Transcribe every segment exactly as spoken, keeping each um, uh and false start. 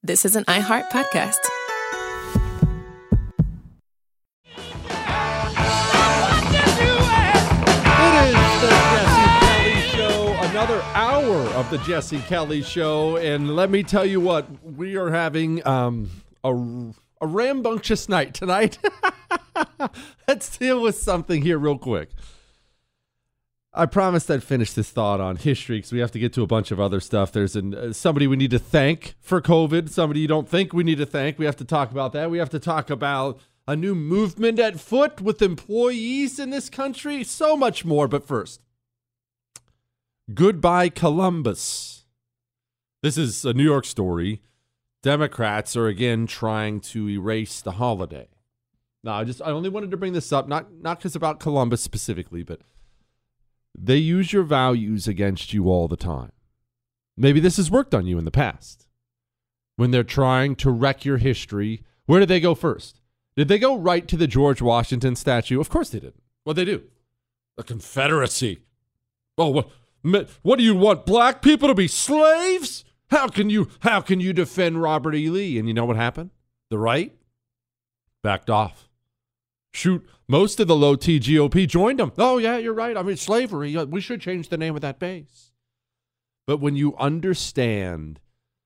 This is an iHeart podcast. Another hour of the Jesse Kelly Show, and let me tell you what, we are having um, a, a rambunctious night tonight. Let's deal with something here real quick. I promised I'd finish this thought on history because we have to get to a bunch of other stuff. There's an, uh, somebody we need to thank for COVID, somebody you don't think we need to thank. We have to talk about that. We have to talk about a new movement at foot with employees in this country. So much more, but first. Goodbye, Columbus. This is a New York story. Democrats are again trying to erase the holiday. Now, I just I only wanted to bring this up, not not because about Columbus specifically, but they use your values against you all the time. Maybe this has worked on you in the past. When they're trying to wreck your history, where did they go first? Did they go right to the George Washington statue? Of course they didn't. What'd they do? The Confederacy. Oh, what? What do you want, black people to be slaves? How can you how can you defend Robert E. Lee? And you know what happened? The right backed off. Shoot, most of the low-T G O P joined them. Oh, yeah, you're right. I mean, slavery. We should change the name of that base. But when you understand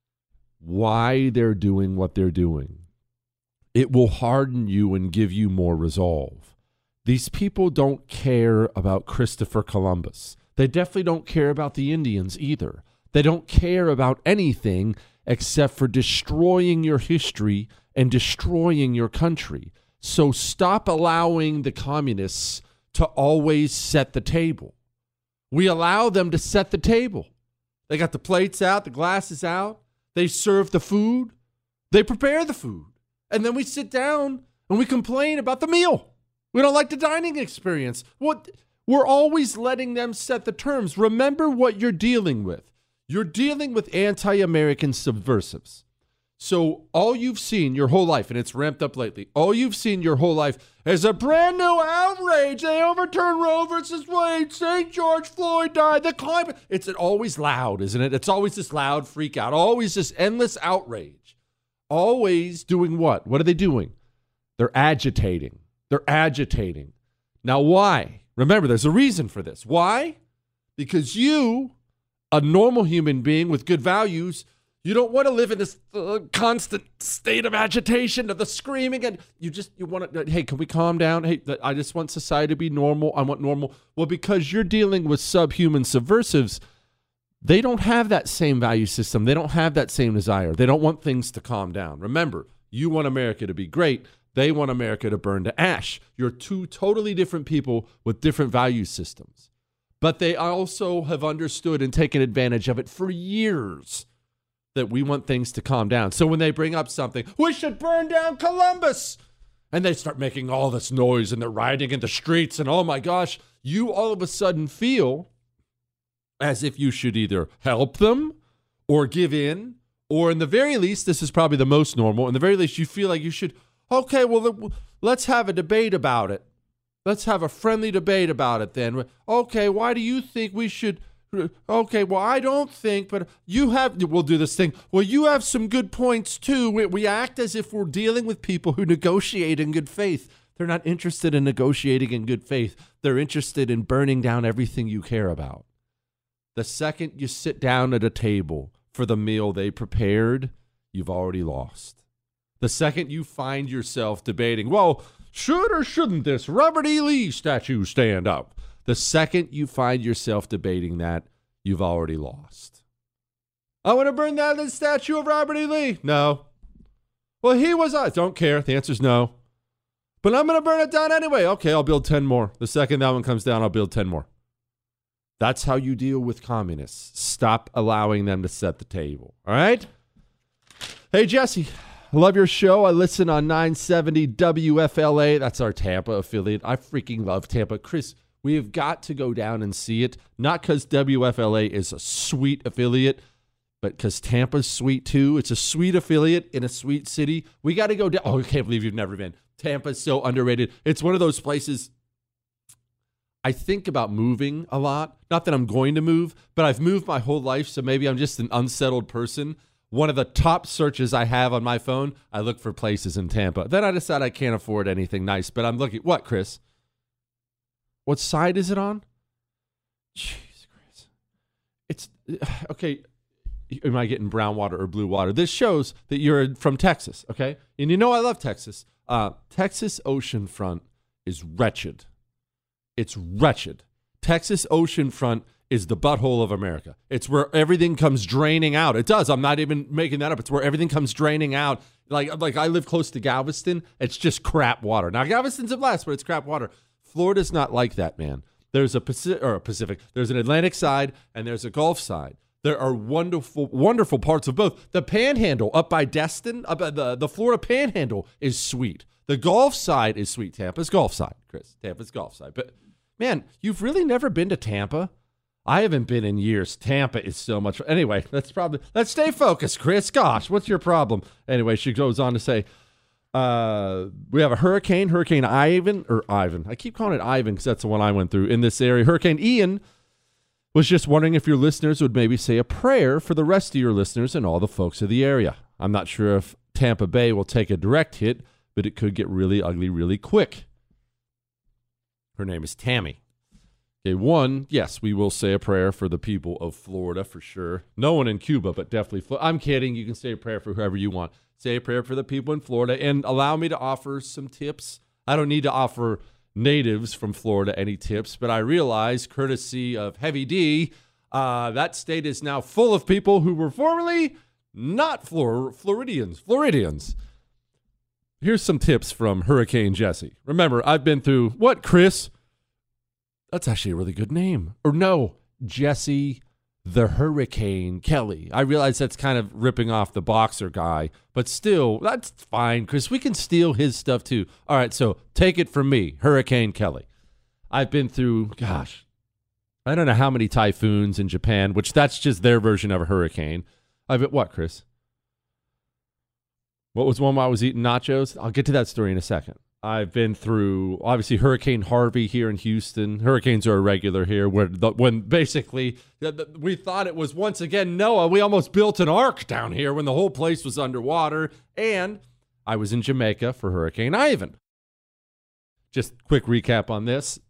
why they're doing what they're doing, it will harden you and give you more resolve. These people don't care about Christopher Columbus. They definitely don't care about the Indians either. They don't care about anything except for destroying your history and destroying your country. So stop allowing the communists to always set the table. We allow them to set the table. They got the plates out, the glasses out. They serve the food. They prepare the food. And then we sit down and we complain about the meal. We don't like the dining experience. What? We're always letting them set the terms. Remember what you're dealing with. You're dealing with anti-American subversives. So all you've seen your whole life, and it's ramped up lately, all you've seen your whole life is a brand new outrage. They overturned Roe versus Wade. Saint George Floyd died. The climate. It's always loud, isn't it? It's always this loud freak out. Always this endless outrage. Always doing what? What are they doing? They're agitating. They're agitating. Now, why? Remember, there's a reason for this. Why? Because you, a normal human being with good values, you don't want to live in this uh, constant state of agitation, of the screaming, and you just, you want to, hey, can we calm down? Hey, I just want society to be normal. I want normal. Well, because you're dealing with subhuman subversives, they don't have that same value system. They don't have that same desire. They don't want things to calm down. Remember, you want America to be great. They want America to burn to ash. You're two totally different people with different value systems. But they also have understood and taken advantage of it for years that we want things to calm down. So when they bring up something, we should burn down Columbus, and they start making all this noise and they're rioting in the streets and oh my gosh, you all of a sudden feel as if you should either help them or give in, or in the very least, this is probably the most normal, in the very least you feel like you should, okay, well, let's have a debate about it. Let's have a friendly debate about it then. Okay, why do you think we should? Okay, well, I don't think, but you have, we'll do this thing. Well, you have some good points too. We, we act as if we're dealing with people who negotiate in good faith. They're not interested in negotiating in good faith. They're interested in burning down everything you care about. The second you sit down at a table for the meal they prepared, you've already lost. The second you find yourself debating, well, should or shouldn't this Robert E. Lee statue stand up? The second you find yourself debating that, you've already lost. I want to burn down the statue of Robert E. Lee. No. Well, he was, I don't care. The answer's no. But I'm going to burn it down anyway. Okay, I'll build ten more. The second that one comes down, I'll build ten more. That's how you deal with communists. Stop allowing them to set the table. All right? Hey, Jesse. I love your show. I listen on nine seventy W F L A. That's our Tampa affiliate. I freaking love Tampa. Chris, we have got to go down and see it. Not because W F L A is a sweet affiliate, but because Tampa's sweet too. It's a sweet affiliate in a sweet city. We got to go down. Oh, I can't believe you've never been. Tampa's so underrated. It's one of those places I think about moving a lot. Not that I'm going to move, but I've moved my whole life, so maybe I'm just an unsettled person. one of the top searches I have on my phone, I look for places in Tampa. Then I decide I can't afford anything nice, but I'm looking. What, Chris? What side is it on? Jeez, Chris. It's, okay, am I getting brown water or blue water? This shows that you're from Texas, okay? And you know I love Texas. Uh, Texas oceanfront is wretched. It's wretched. Texas oceanfront is the butthole of America. It's where everything comes draining out. It does. I'm not even making that up. It's where everything comes draining out. Like, like I live close to Galveston. It's just crap water. Now, Galveston's a blast, but it's crap water. Florida's not like that, man. There's a Pacific, or a Pacific. There's an Atlantic side and there's a Gulf side. There are wonderful, wonderful parts of both. The Panhandle up by Destin, up at the, the Florida Panhandle is sweet. The Gulf side is sweet. Tampa's Gulf side, Chris. Tampa's Gulf side. But, man, you've really never been to Tampa? I haven't been in years. Tampa is so much. Anyway, let's probably, let's stay focused, Chris. Gosh, what's your problem? Anyway, she goes on to say, uh, we have a hurricane, Hurricane Ivan, or Ivan. I keep calling it Ivan because that's the one I went through in this area. Hurricane Ian was just wondering if your listeners would maybe say a prayer for the rest of your listeners and all the folks of the area. I'm not sure if Tampa Bay will take a direct hit, but it could get really ugly really quick. Her name is Tammy. Okay, one, yes, we will say a prayer for the people of Florida for sure. No one in Cuba, but definitely Florida. I'm kidding. You can say a prayer for whoever you want. Say a prayer for the people in Florida and allow me to offer some tips. I don't need to offer natives from Florida any tips, but I realize, courtesy of Heavy D, uh, that state is now full of people who were formerly not Flor- Floridians. Floridians. Here's some tips from Hurricane Jesse. Remember, I've been through, what, Chris? That's actually a really good name. Or no, Jesse the Hurricane Kelly. I realize that's kind of ripping off the boxer guy, but still, that's fine, Chris. We can steal his stuff too. All right, so take it from me, Hurricane Kelly. I've been through, gosh, I don't know how many typhoons in Japan, which that's just their version of a hurricane. I've been, what, Chris? What was one while I was eating nachos? I'll get to that story in a second. I've been through, obviously, Hurricane Harvey here in Houston. Hurricanes are irregular here, where the, when basically we thought it was once again Noah. We almost built an ark down here when the whole place was underwater. And I was in Jamaica for Hurricane Ivan. Just quick recap on this.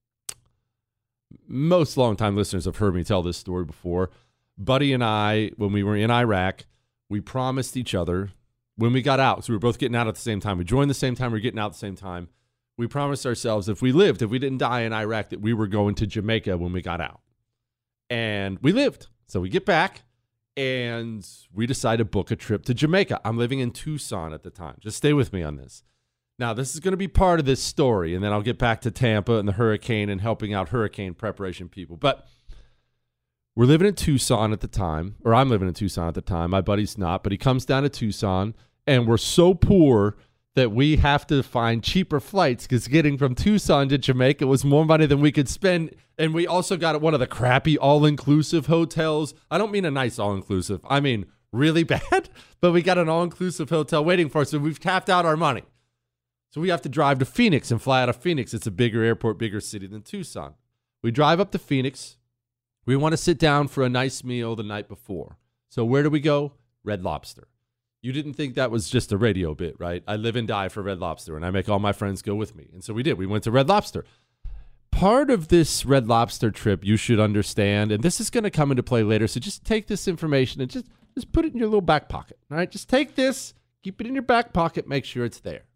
Most longtime listeners have heard me tell this story before. Buddy and I, when we were in Iraq, we promised each other when we got out, so we were both getting out at the same time. We joined the same time, we were getting out at the same time. We promised ourselves if we lived, if we didn't die in Iraq, that we were going to Jamaica when we got out. And we lived. So we get back, and we decide to book a trip to Jamaica. I'm living in Tucson at the time. Just stay with me on this. Now, this is going to be part of this story, and then I'll get back to Tampa and the hurricane and helping out hurricane preparation people. But we're living in Tucson at the time, or I'm living in Tucson at the time. My buddy's not, but he comes down to Tucson, and we're so poor that we have to find cheaper flights because getting from Tucson to Jamaica was more money than we could spend. And we also got one of the crappy all-inclusive hotels. I don't mean a nice all-inclusive. I mean really bad, but we got an all-inclusive hotel waiting for us, so we've tapped out our money. So we have to drive to Phoenix and fly out of Phoenix. It's a bigger airport, bigger city than Tucson. We drive up to Phoenix. We want to sit down for a nice meal the night before. So where do we go? Red Lobster. You didn't think that was just a radio bit, right? I live and die for Red Lobster, and I make all my friends go with me. And so we did. We went to Red Lobster. Part of this Red Lobster trip you should understand, and this is going to come into play later, so just take this information and just, just put it in your little back pocket, all right? Just take this, keep it in your back pocket, make sure it's there.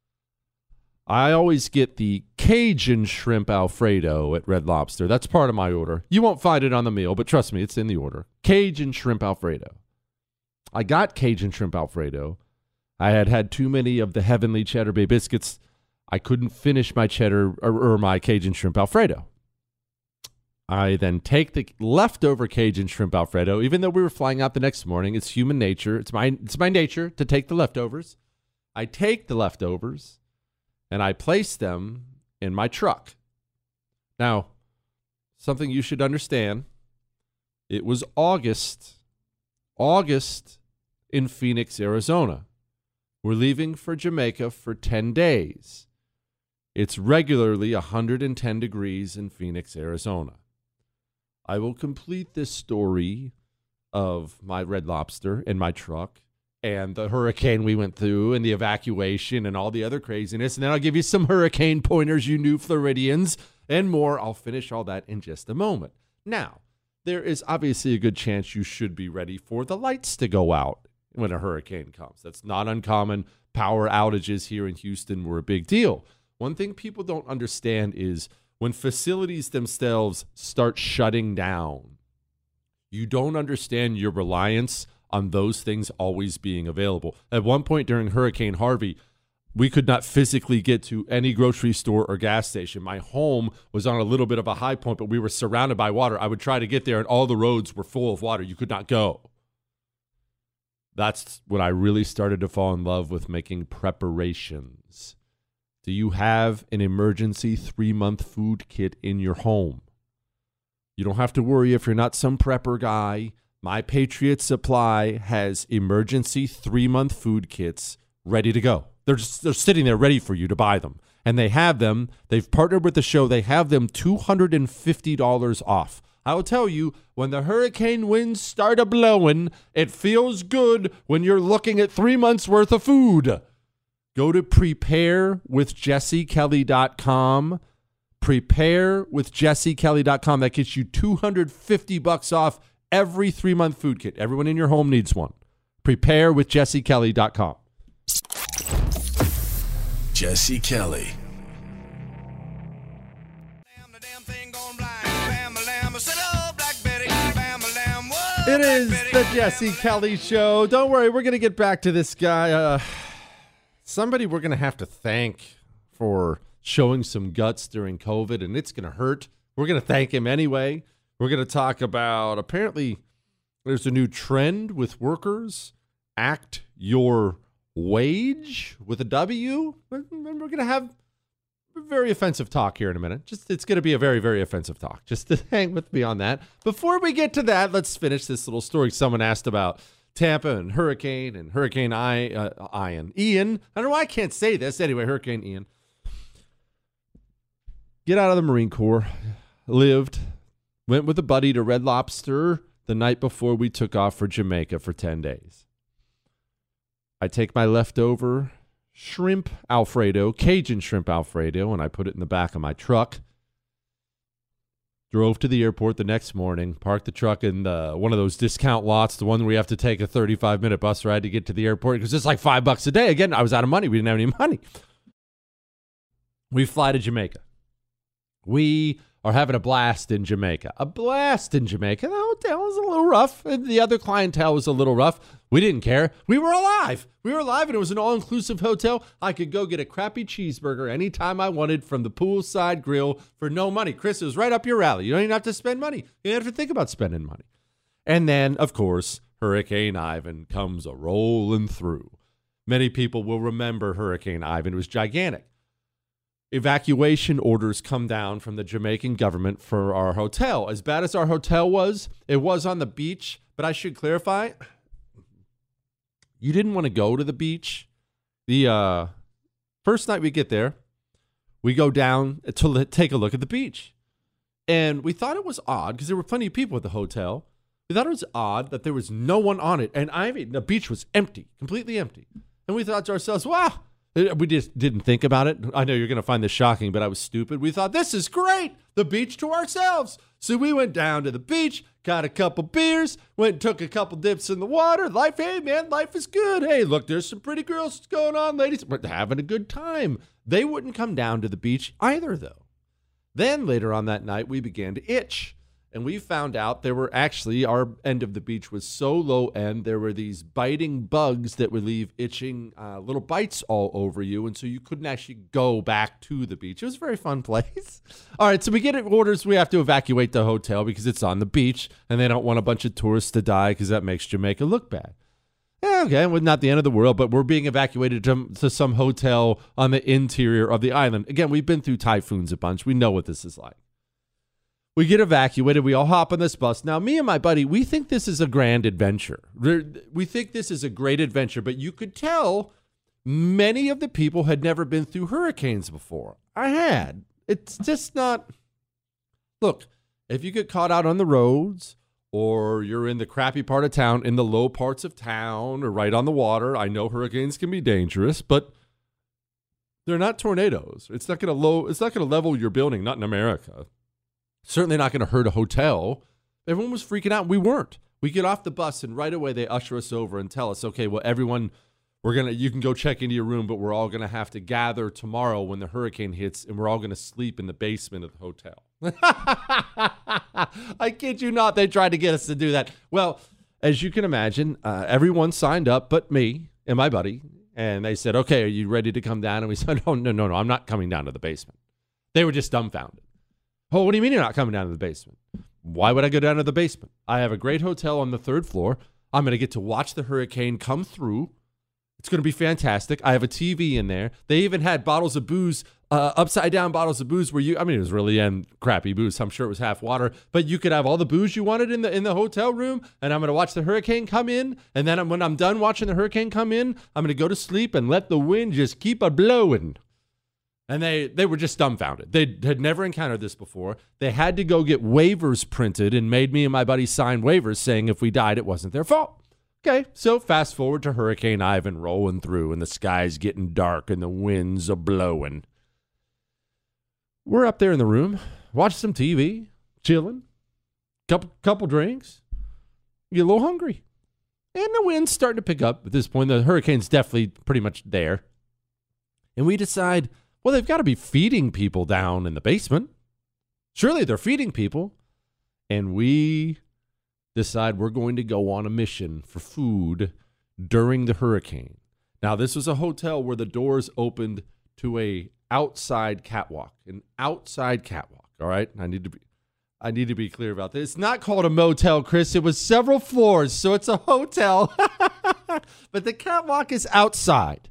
I always get the Cajun shrimp Alfredo at Red Lobster. That's part of my order. You won't find it on the meal, but trust me, it's in the order. Cajun shrimp Alfredo. I got Cajun shrimp Alfredo. I had had too many of the Heavenly Cheddar Bay biscuits. I couldn't finish my cheddar or, or my Cajun shrimp Alfredo. I then take the leftover Cajun shrimp Alfredo, even though we were flying out the next morning. It's human nature. It's my, it's my nature to take the leftovers. I take the leftovers and I place them in my truck. Now, something you should understand, it was August, August in Phoenix, Arizona. We're leaving for Jamaica for ten days. It's regularly one hundred ten degrees in Phoenix, Arizona. I will complete this story of my Red Lobster in my truck and the hurricane we went through and the evacuation and all the other craziness. And then I'll give you some hurricane pointers, you new Floridians, and more. I'll finish all that in just a moment. Now, there is obviously a good chance you should be ready for the lights to go out when a hurricane comes. That's not uncommon. Power outages here in Houston were a big deal. One thing people don't understand is when facilities themselves start shutting down, you don't understand your reliance on those things always being available. At one point during Hurricane Harvey, we could not physically get to any grocery store or gas station. My home was on a little bit of a high point, but we were surrounded by water. I would try to get there, and all the roads were full of water. You could not go. That's when I really started to fall in love with making preparations. Do you have an emergency three-month food kit in your home? You don't have to worry if you're not some prepper guy. My Patriot Supply has emergency three-month food kits ready to go. They're just, they're sitting there ready for you to buy them. And they have them. They've partnered with the show. They have them two hundred fifty dollars off. I will tell you, when the hurricane winds start a-blowing, it feels good when you're looking at three months' worth of food. Go to prepare with jesse kelly dot com. prepare with jesse kelly dot com. That gets you two hundred fifty bucks off every three-month food kit. Everyone in your home needs one. prepare with jesse kelly dot com. Jesse Kelly. It is the Jesse Kelly Show. Don't worry, we're going to get back to this guy. Uh, somebody we're going to have to thank for showing some guts during COVID, and it's going to hurt. We're going to thank him anyway. We're going to talk about, apparently, there's a new trend with workers. Act your wage with a W. And we're going to have very offensive talk here in a minute. Just it's going to be a very, very offensive talk. Just to hang with me on that. Before we get to that, let's finish this little story. Someone asked about Tampa and Hurricane and Hurricane I, uh, Ian. Ian. I don't know why I can't say this. Anyway, Hurricane Ian. Get out of the Marine Corps. Lived. Went with a buddy to Red Lobster the night before we took off for Jamaica for ten days. I take my leftover shrimp Alfredo, Cajun shrimp Alfredo, and I put it in the back of my truck. Drove to the airport the next morning, parked the truck in the, one of those discount lots, the one where we have to take a thirty-five minute bus ride to get to the airport because it's like five bucks a day. Again, I was out of money. We didn't have any money. We fly to Jamaica. We are having a blast in Jamaica. A blast in Jamaica. The hotel was a little rough, and the other clientele was a little rough. We didn't care. We were alive. We were alive, and it was an all-inclusive hotel. I could go get a crappy cheeseburger anytime I wanted from the poolside grill for no money. Chris, it was right up your alley. You don't even have to spend money. You don't have to think about spending money. And then, of course, Hurricane Ivan comes a-rolling through. Many people will remember Hurricane Ivan. It was gigantic. Evacuation orders come down from the Jamaican government for our hotel. As bad as our hotel was, it was on the beach, but I should clarify, you didn't want to go to the beach. The uh, first night we get there, we go down to take a look at the beach. And we thought it was odd because there were plenty of people at the hotel. We thought it was odd that there was no one on it. And I mean, the beach was empty, completely empty. And we thought to ourselves, wow. We just didn't think about it. I know you're going to find this shocking, but I was stupid. We thought, this is great. The beach to ourselves. So we went down to the beach, got a couple beers, went and took a couple dips in the water. Life, hey, man, life is good. Hey, look, there's some pretty girls. What's going on, ladies? We're having a good time. They wouldn't come down to the beach either, though. Then later on that night, we began to itch. And we found out there were actually, our end of the beach was so low end, there were these biting bugs that would leave itching uh, little bites all over you. And so you couldn't actually go back to the beach. It was a very fun place. All right, so we get orders. We have to evacuate the hotel because it's on the beach. And they don't want a bunch of tourists to die because that makes Jamaica look bad. Yeah, okay, well, not the end of the world, but we're being evacuated to, to some hotel on the interior of the island. Again, we've been through typhoons a bunch. We know what this is like. We get evacuated. We all hop on this bus. Now, me and my buddy, we think this is a grand adventure. We think this is a great adventure, but you could tell many of the people had never been through hurricanes before. I had. It's just not. Look, if you get caught out on the roads or you're in the crappy part of town, in the low parts of town, or right on the water. I know hurricanes can be dangerous, but they're not tornadoes. It's not going to low. It's not going to level your building. Not in America. Certainly not going to hurt a hotel. Everyone was freaking out. We weren't. We get off the bus and right away they usher us over and tell us, okay, well, everyone, we're gonna. You can go check into your room, but we're all going to have to gather tomorrow when the hurricane hits, and we're all going to sleep in the basement of the hotel. I kid you not. They tried to get us to do that. Well, as you can imagine, uh, everyone signed up but me and my buddy. And they said, okay, are you ready to come down? And we said, oh, no, no, no, I'm not coming down to the basement. They were just dumbfounded. Oh, what do you mean you're not coming down to the basement? Why would I go down to the basement? I have a great hotel on the third floor. I'm going to get to watch the hurricane come through. It's going to be fantastic. I have a T V in there. They even had bottles of booze, uh, upside down bottles of booze where you, I mean, it was really and crappy booze. I'm sure it was half water, but you could have all the booze you wanted in the in the hotel room. And I'm going to watch the hurricane come in. And then when I'm done watching the hurricane come in, I'm going to go to sleep and let the wind just keep a blowing. And they, they were just dumbfounded. They had never encountered this before. They had to go get waivers printed and made me and my buddy sign waivers saying if we died, it wasn't their fault. Okay, so fast forward to Hurricane Ivan rolling through and the sky's getting dark and the winds are blowing. We're up there in the room, watching some T V, chilling, couple couple drinks, get a little hungry. And the wind's starting to pick up at this point. The hurricane's definitely pretty much there. And we decide, well, they've got to be feeding people down in the basement. Surely they're feeding people. And we decide we're going to go on a mission for food during the hurricane. Now, this was a hotel where the doors opened to a outside catwalk, an outside catwalk. All right. I need to be, I need to be clear about this. It's not called a motel, Chris. It was several floors, so it's a hotel, but the catwalk is outside.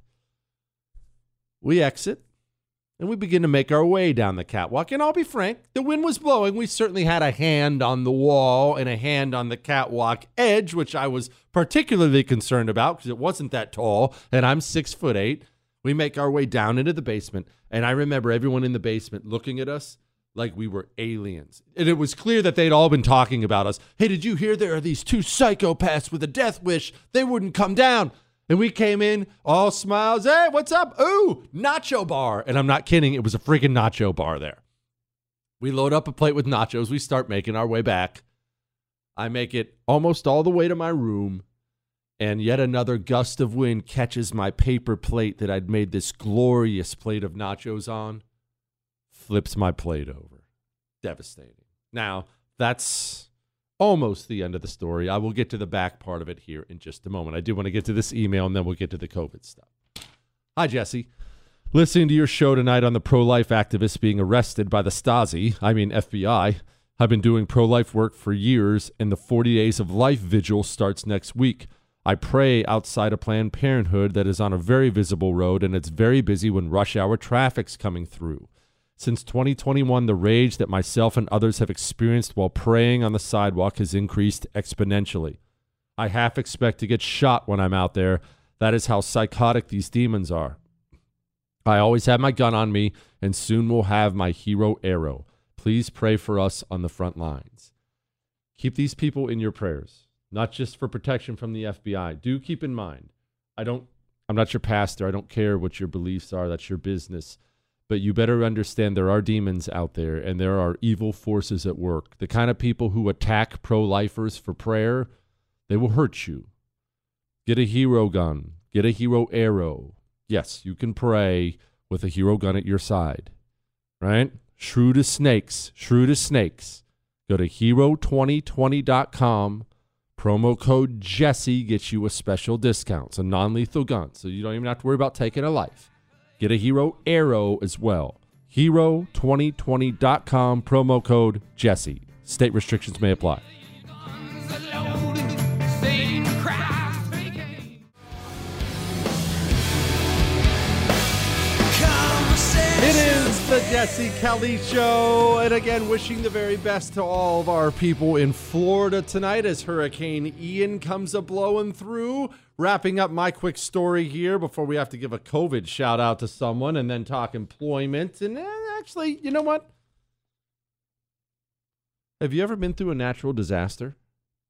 We exit and we begin to make our way down the catwalk. And I'll be frank, the wind was blowing. We certainly had a hand on the wall and a hand on the catwalk edge, which I was particularly concerned about because it wasn't that tall, and I'm six foot eight. We make our way down into the basement, and I remember everyone in the basement looking at us like we were aliens. And it was clear that they'd all been talking about us. Hey, did you hear there are these two psychopaths with a death wish? They wouldn't come down. And we came in, all smiles. Hey, what's up? Ooh, nacho bar. And I'm not kidding. It was a freaking nacho bar there. We load up a plate with nachos. We start making our way back. I make it almost all the way to my room. And yet another gust of wind catches my paper plate that I'd made this glorious plate of nachos on. Flips my plate over. Devastating. Now, that's almost the end of the story. I will get to the back part of it here in just a moment. I do want to get to this email, and then we'll get to the COVID stuff. Hi, Jesse. Listening to your show tonight on the pro-life activists being arrested by the Stasi, I mean F B I. I've been doing pro-life work for years, and the forty Days of Life vigil starts next week. I pray outside a Planned Parenthood that is on a very visible road, and it's very busy when rush hour traffic's coming through. Since twenty twenty-one, the rage that myself and others have experienced while praying on the sidewalk has increased exponentially. I half expect to get shot when I'm out there. That is how psychotic these demons are. I always have my gun on me, and soon will have my hero arrow. Please pray for us on the front lines. Keep these people in your prayers, not just for protection from the F B I. Do keep in mind, I don't, I'm not your pastor. I don't care what your beliefs are. That's your business. But you better understand there are demons out there, and there are evil forces at work. The kind of people who attack pro-lifers for prayer, they will hurt you. Get a hero gun. Get a hero arrow. Yes, you can pray with a hero gun at your side. Right? Shrewd as snakes. Shrewd as snakes. Go to hero twenty twenty dot com. Promo code Jesse gets you a special discount. It's a non-lethal gun, so you don't even have to worry about taking a life. Get a hero arrow as well. hero twenty twenty dot com, promo code Jesse. State restrictions may apply. It is the Jesse Kelly Show. And again, wishing the very best to all of our people in Florida tonight as Hurricane Ian comes a-blowing through. Wrapping up my quick story here before we have to give a COVID shout out to someone and then talk employment. And eh, actually, you know what? Have you ever been through a natural disaster?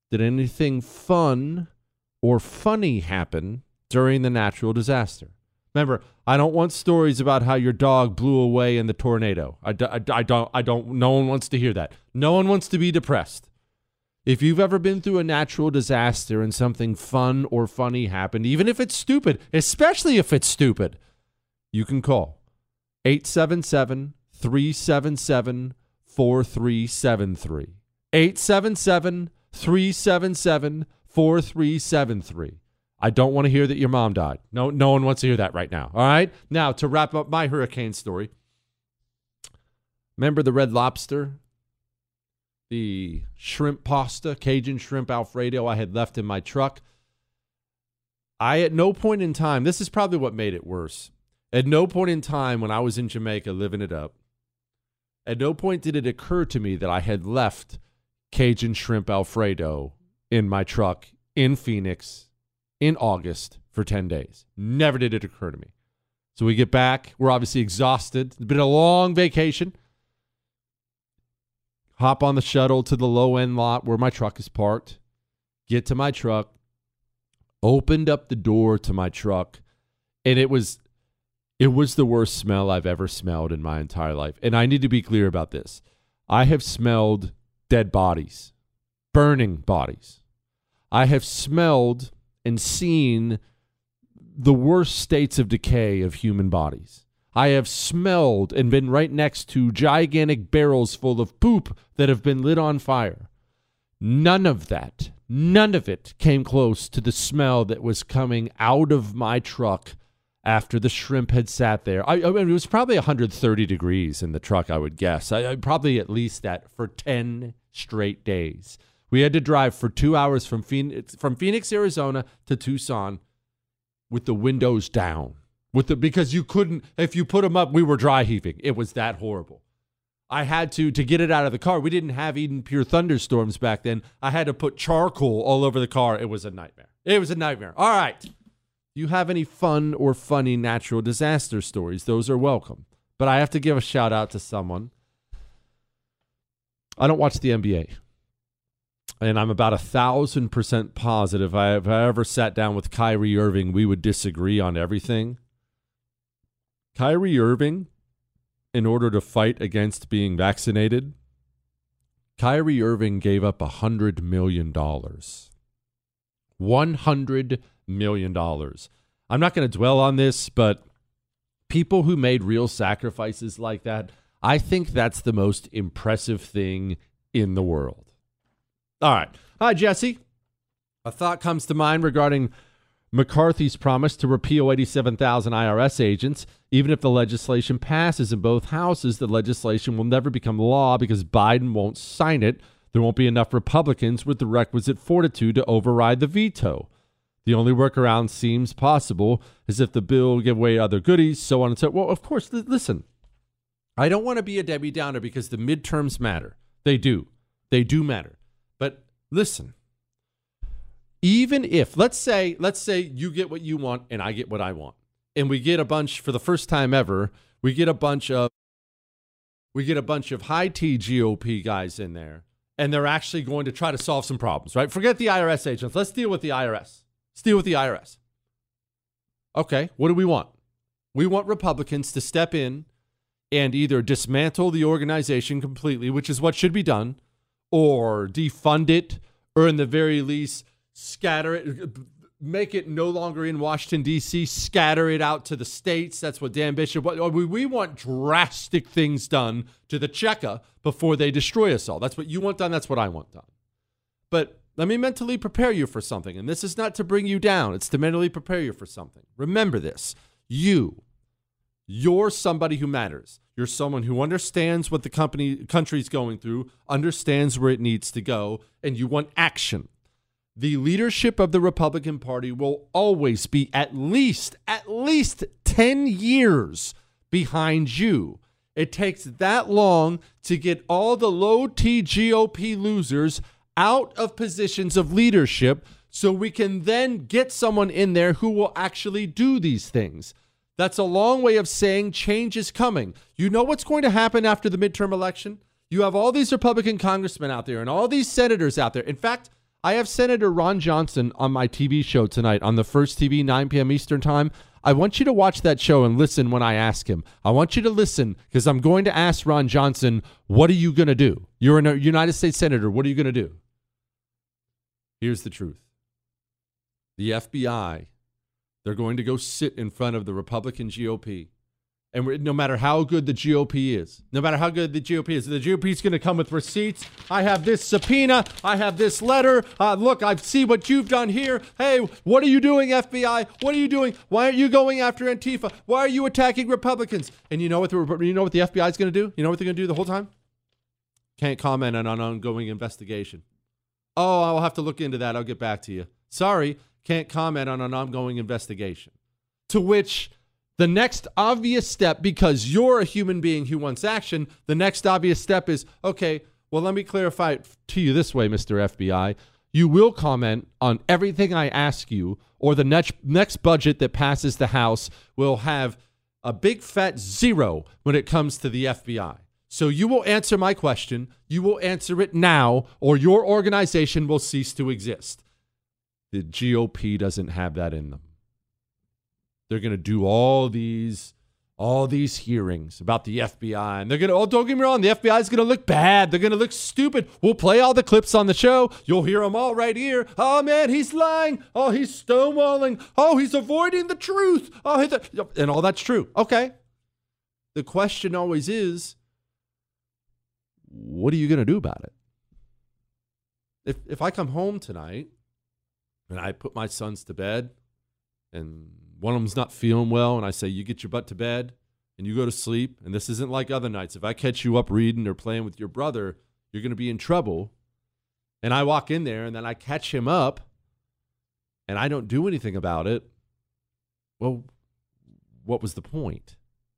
Did anything fun or funny happen during the natural disaster? Remember, I don't want stories about how your dog blew away in the tornado. I, I, I don't, I don't, no one wants to hear that. No one wants to be depressed. If you've ever been through a natural disaster and something fun or funny happened, even if it's stupid, especially if it's stupid, you can call eight seven seven, three seven seven, four three seven three. eight seven seven, three seven seven, four three seven three. I don't want to hear that your mom died. No, no one wants to hear that right now. All right? Now, to wrap up my hurricane story. Remember the Red Lobster? The shrimp pasta, Cajun shrimp Alfredo I had left in my truck. I, at no point in time, this is probably what made it worse. At no point in time when I was in Jamaica living it up, at no point did it occur to me that I had left Cajun shrimp Alfredo in my truck in Phoenix in August for ten days. Never did it occur to me. So we get back. We're obviously exhausted. It's been a long vacation. Hop on the shuttle to the low-end lot where my truck is parked. Get to my truck. Opened up the door to my truck. And it was, it was the worst smell I've ever smelled in my entire life. And I need to be clear about this. I have smelled dead bodies. Burning bodies. I have smelled and seen the worst states of decay of human bodies. I have smelled and been right next to gigantic barrels full of poop that have been lit on fire. None of that, none of it came close to the smell that was coming out of my truck after the shrimp had sat there. I, I mean, it was probably one hundred thirty degrees in the truck, I would guess. I, I probably at least that for ten straight days. We had to drive for two hours from Phoenix, from Phoenix, Arizona to Tucson with the windows down. With the because you couldn't, if you put them up, we were dry heaving. It was that horrible. I had to, to get it out of the car. We didn't have Eden Pure thunderstorms back then. I had to put charcoal all over the car. It was a nightmare. It was a nightmare. All right. You have any fun or funny natural disaster stories? Those are welcome. But I have to give a shout out to someone. I don't watch the N B A. And I'm about a thousand percent positive I, if I ever sat down with Kyrie Irving, we would disagree on everything. Kyrie Irving, in order to fight against being vaccinated, Kyrie Irving gave up one hundred million dollars. one hundred million dollars. I'm not going to dwell on this, but people who made real sacrifices like that, I think that's the most impressive thing in the world. All right. Hi, Jesse. A thought comes to mind regarding McCarthy's promise to repeal eighty-seven thousand I R S agents. Even if the legislation passes in both houses, the legislation will never become law because Biden won't sign it. There won't be enough Republicans with the requisite fortitude to override the veto. The only workaround seems possible is if the bill give away other goodies, so on and so on. Well, of course, th- listen, I don't want to be a Debbie Downer because the midterms matter. They do. They do matter. But listen, even if, let's say, let's say you get what you want and I get what I want, and we get a bunch, for the first time ever, we get a bunch of, we get a bunch of high-T G O P guys in there, and they're actually going to try to solve some problems, right? Forget the I R S agents. Let's deal with the I R S. Let's deal with the I R S. Okay, what do we want? We want Republicans to step in and either dismantle the organization completely, which is what should be done, or defund it, or in the very least, scatter it, make it no longer in Washington, D C, scatter it out to the states. That's what Dan Bishop, we, we want drastic things done to the Cheka before they destroy us all. That's what you want done. That's what I want done. But let me mentally prepare you for something. And this is not to bring you down. It's to mentally prepare you for something. Remember this. You, you're somebody who matters. You're someone who understands what the company country's going through, understands where it needs to go, and you want action. The leadership of the Republican Party will always be at least, at least ten years behind you. It takes that long to get all the low-T G O P losers out of positions of leadership so we can then get someone in there who will actually do these things. That's a long way of saying change is coming. You know what's going to happen after the midterm election? You have all these Republican congressmen out there and all these senators out there. In fact, I have Senator Ron Johnson on my T V show tonight on the First T V, nine p.m. Eastern Time. I want you to watch that show and listen when I ask him. I want you to listen because I'm going to ask Ron Johnson, what are you going to do? You're a United States Senator. What are you going to do? Here's the truth. The F B I, they're going to go sit in front of the Republican G O P. And we're, no matter how good the G O P is, no matter how good the G O P is, the G O P is going to come with receipts. I have this subpoena. I have this letter. Uh, look, I see what you've done here. Hey, what are you doing, F B I? What are you doing? Why aren't you going after Antifa? Why are you attacking Republicans? And you know what the, you know what the F B I is going to do? You know what they're going to do the whole time? Can't comment on an ongoing investigation. Oh, I'll have to look into that. I'll get back to you. Sorry, can't comment on an ongoing investigation. To which the next obvious step, because you're a human being who wants action, the next obvious step is, okay, well, let me clarify it to you this way, Mister F B I. You will comment on everything I ask you, or the next next budget that passes the House will have a big fat zero when it comes to the F B I. So you will answer my question. You will answer it now, or your organization will cease to exist. The G O P doesn't have that in them. They're going to do all these, all these hearings about the F B I. And they're going to, oh, don't get me wrong, the F B I is going to look bad. They're going to look stupid. We'll play all the clips on the show. You'll hear them all right here. Oh, man, he's lying. Oh, he's stonewalling. Oh, he's avoiding the truth. Oh, he's a, and all that's true. Okay. The question always is, what are you going to do about it? If if I come home tonight and I put my sons to bed and one of them's not feeling well, and I say, you get your butt to bed and you go to sleep, and this isn't like other nights. If I catch you up reading or playing with your brother, you're going to be in trouble. And I walk in there, and then I catch him up, and I don't do anything about it. Well, what was the point?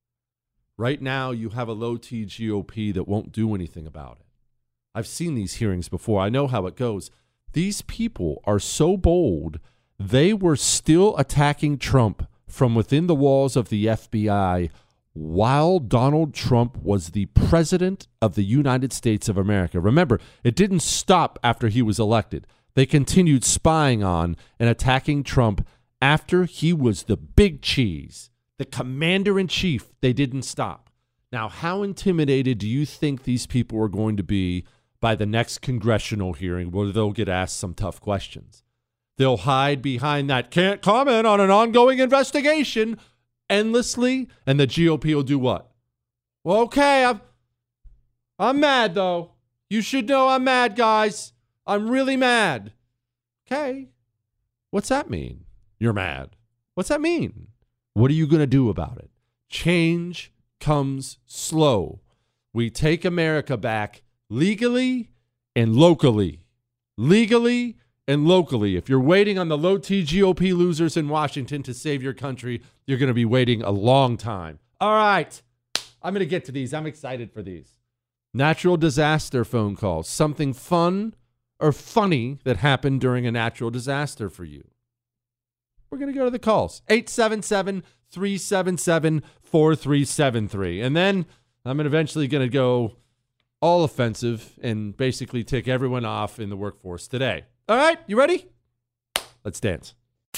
Right now, you have a low-T G O P that won't do anything about it. I've seen these hearings before. I know how it goes. These people are so bold, they were still attacking Trump from within the walls of the F B I while Donald Trump was the president of the United States of America. Remember, it didn't stop after he was elected. They continued spying on and attacking Trump after he was the big cheese, the commander-in-chief. They didn't stop. Now, how intimidated do you think these people are going to be by the next congressional hearing where they'll get asked some tough questions? They'll hide behind that can't comment on an ongoing investigation endlessly, and the G O P will do what? Well, okay, I'm, I'm mad, though. You should know I'm mad, guys. I'm really mad. Okay. What's that mean? You're mad. What's that mean? What are you going to do about it? Change comes slow. We take America back legally and locally. Legally and locally. If you're waiting on the low-T G O P losers in Washington to save your country, you're going to be waiting a long time. All right. I'm going to get to these. I'm excited for these. Natural disaster phone calls. Something fun or funny that happened during a natural disaster for you. We're going to go to the calls. eight seven seven, three seven seven, four three seven three. And then I'm eventually going to go all offensive and basically tick everyone off in the workforce today. All right, you ready? Let's dance.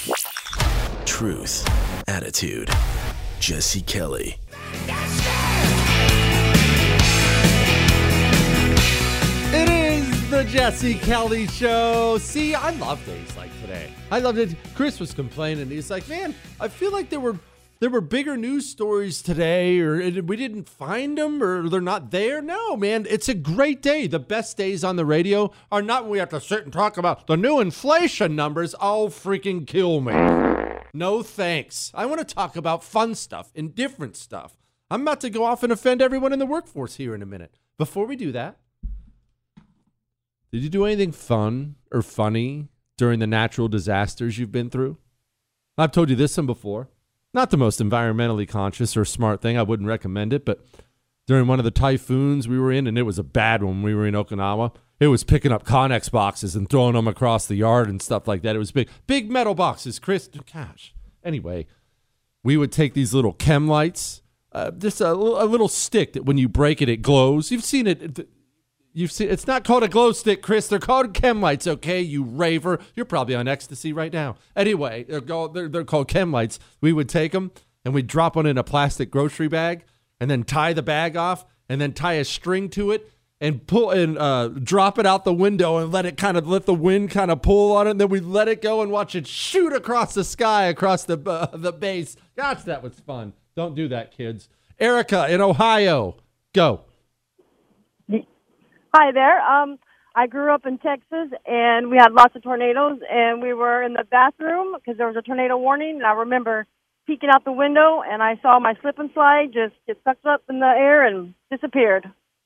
Truth, attitude, Jesse Kelly. It is the Jesse Kelly Show. See, I love days like today. I loved it. Chris was complaining. He's like, man, I feel like there were there were bigger news stories today, or we didn't find them, or they're not there. No, man, it's a great day. The best days on the radio are not when we have to sit and talk about the new inflation numbers. Oh, freaking kill me. No thanks. I want to talk about fun stuff and different stuff. I'm about to go off and offend everyone in the workforce here in a minute. Before we do that, did you do anything fun or funny during the natural disasters you've been through? I've told you this one before. Not the most environmentally conscious or smart thing. I wouldn't recommend it, but during one of the typhoons we were in, and it was a bad one, we were in Okinawa, it was picking up Connex boxes and throwing them across the yard and stuff like that. It was big, big metal boxes, Chris. Gosh. Anyway, we would take these little chem lights, uh, just a, a little stick that when you break it, it glows. You've seen it. You've seen, it's not called a glow stick, Chris. They're called chem lights, okay, you raver. You're probably on ecstasy right now. Anyway, they're called, they're, they're called chem lights. We would take them, and we'd drop one in a plastic grocery bag, and then tie the bag off, and then tie a string to it, and pull and uh, drop it out the window, and let it kind of, let the wind kind of pull on it, and then we'd let it go and watch it shoot across the sky, across the, uh, the base. Gosh, that was fun. Don't do that, kids. Erica in Ohio, go. Hi there. Um, I grew up in Texas, and we had lots of tornadoes, and we were in the bathroom because there was a tornado warning, and I remember peeking out the window, and I saw my slip and slide just get sucked up in the air and disappeared.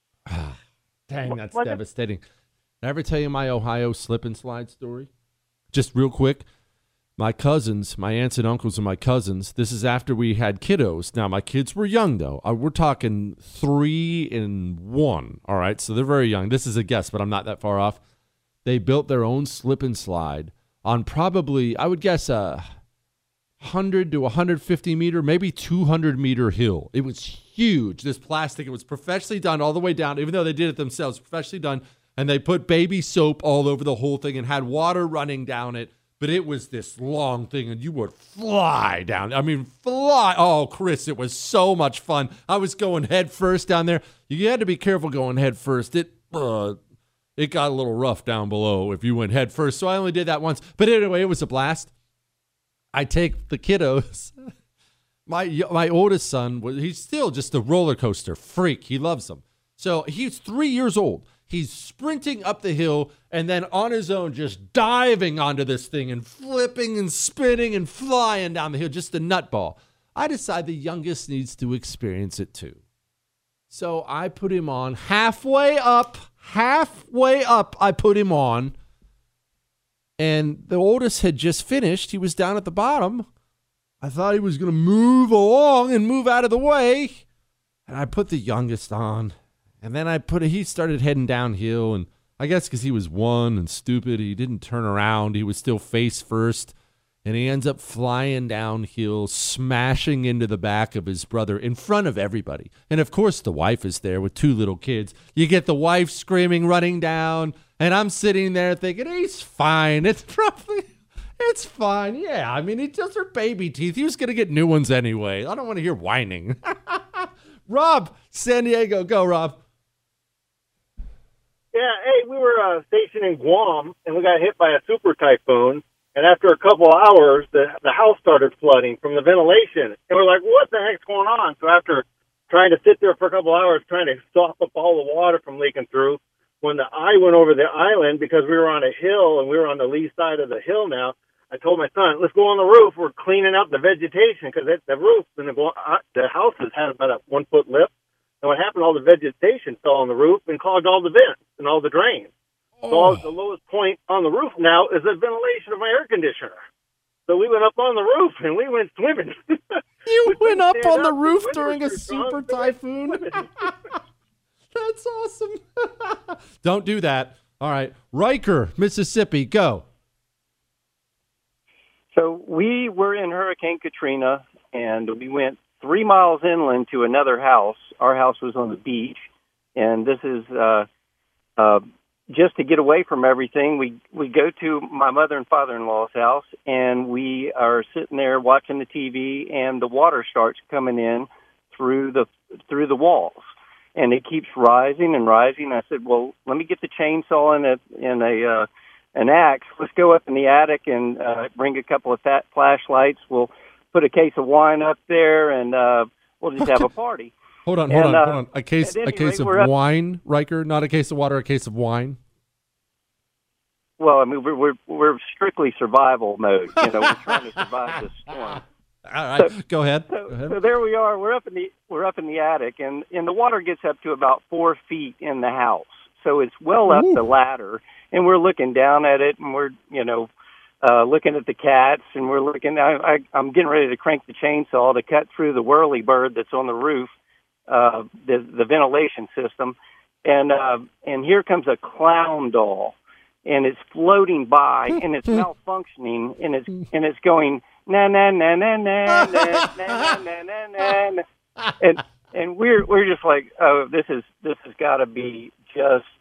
Dang, that's Was devastating. Did I ever tell you my Ohio slip and slide story? Just real quick. My cousins, my aunts and uncles and my cousins, this is after we had kiddos. Now, my kids were young, though. Uh, we're talking three and one, all right? So they're very young. This is a guess, but I'm not that far off. They built their own slip and slide on probably, I would guess, a one hundred to one hundred fifty meter, maybe two hundred meter hill. It was huge. This plastic, it was professionally done all the way down, even though they did it themselves, professionally done. And they put baby soap all over the whole thing and had water running down it. But it was this long thing, and you would fly down. I mean, fly. Oh, Chris, it was so much fun. I was going head first down there. You had to be careful going head first. It uh, it got a little rough down below if you went head first. So I only did that once. But anyway, it was a blast. I take the kiddos. My my oldest son, he's still just a roller coaster freak. He loves them. So he's three years old. He's sprinting up the hill and then on his own just diving onto this thing and flipping and spinning and flying down the hill, just a nutball. I decide the youngest needs to experience it too. So I put him on halfway up, halfway up I put him on. And the oldest had just finished. He was down at the bottom. I thought he was going to move along and move out of the way. And I put the youngest on. And then I put it, he started heading downhill, and I guess because he was one and stupid, he didn't turn around. He was still face first, and he ends up flying downhill, smashing into the back of his brother in front of everybody. And, of course, the wife is there with two little kids. You get the wife screaming, running down, and I'm sitting there thinking, he's fine. It's probably, it's fine. Yeah, I mean, he just her baby teeth. He was going to get new ones anyway. I don't want to hear whining. Rob, San Diego. Go, Rob. Yeah, hey, we were uh, stationed in Guam, and we got hit by a super typhoon. And after a couple of hours, the the house started flooding from the ventilation. And we're like, what the heck's going on? So after trying to sit there for a couple of hours, trying to stop up all the water from leaking through, when the eye went over the island, because we were on a hill, and we were on the lee side of the hill now, I told my son, let's go on the roof. We're cleaning up the vegetation, because the roof and the, the houses had about a one-foot lip. And what happened, all the vegetation fell on the roof and clogged all the vents and all the drains. Oh. So all, the lowest point on the roof now is the ventilation of my air conditioner. So we went up on the roof and we went swimming. You we went up on the up roof during a super typhoon? That's awesome. Don't do that. All right. Riker, Mississippi, go. So we were in Hurricane Katrina, and we went three miles inland to another house. Our house was on the beach, and this is uh, uh, just to get away from everything. We we go to my mother and father-in-law's house, and we are sitting there watching the T V, and the water starts coming in through the through the walls, and it keeps rising and rising. I said, "Well, let me get the chainsaw and a and a uh, an axe. Let's go up in the attic and uh, bring a couple of fat flashlights. We'll put a case of wine up there, and uh, we'll just have a party." Hold on, hold and, on, uh, hold on. A case, a case rate, of wine, Riker, not a case of water, a case of wine. Well, I mean, we're we're, we're strictly survival mode. You know, we're trying to survive this storm. All right, so, go ahead. So, go ahead. So there we are. We're up in the we're up in the attic, and and the water gets up to about four feet in the house. So it's well up Ooh. the ladder, and we're looking down at it, and we're you know. Uh, looking at the cats, and we're looking. I, I, I'm getting ready to crank the chainsaw to cut through the whirly bird that's on the roof, uh, the, the ventilation system, and uh, and here comes a clown doll, and it's floating by, and it's malfunctioning, and it's and it's going na na na na na na na na na na na, and and we're we're just like, oh, this is this has got to be just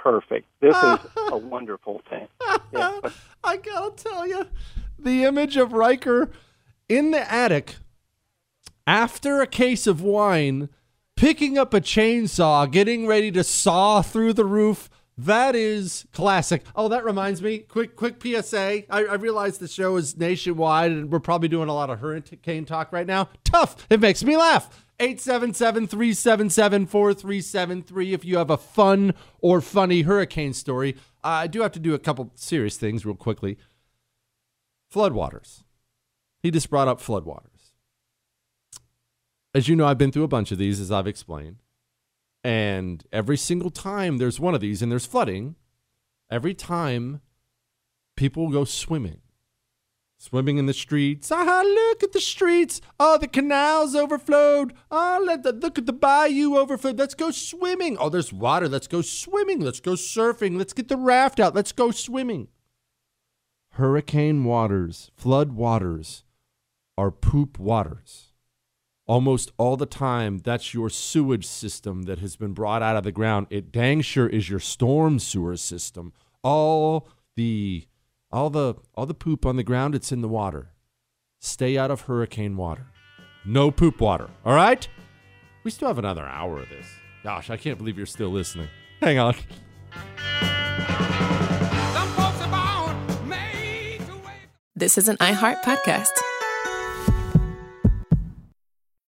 perfect. This is a wonderful thing. Yeah. I gotta tell you, the image of Riker in the attic after a case of wine, picking up a chainsaw, getting ready to saw through the roof. That is classic. Oh, that reminds me. Quick, quick P S A. I, I realize the show is nationwide and we're probably doing a lot of hurricane talk right now. Tough. It makes me laugh. eight seven seven, three seven seven, four three seven three if you have a fun or funny hurricane story. Uh, I do have to do a couple serious things real quickly. Floodwaters. He just brought up floodwaters. As you know, I've been through a bunch of these, as I've explained. And every single time there's one of these and there's flooding, every time people go swimming. Swimming in the streets. Ah, look at the streets. Oh, the canals overflowed. Oh, let the, look at the bayou overflowed. Let's go swimming. Oh, there's water. Let's go swimming. Let's go surfing. Let's get the raft out. Let's go swimming. Hurricane waters, flood waters are poop waters. Almost all the time, that's your sewage system that has been brought out of the ground. It dang sure is your storm sewer system. All the all the all the poop on the ground, it's in the water. Stay out of hurricane water. No poop water. All right? We still have another hour of this. Gosh, I can't believe you're still listening. Hang on. This is an iHeart podcast.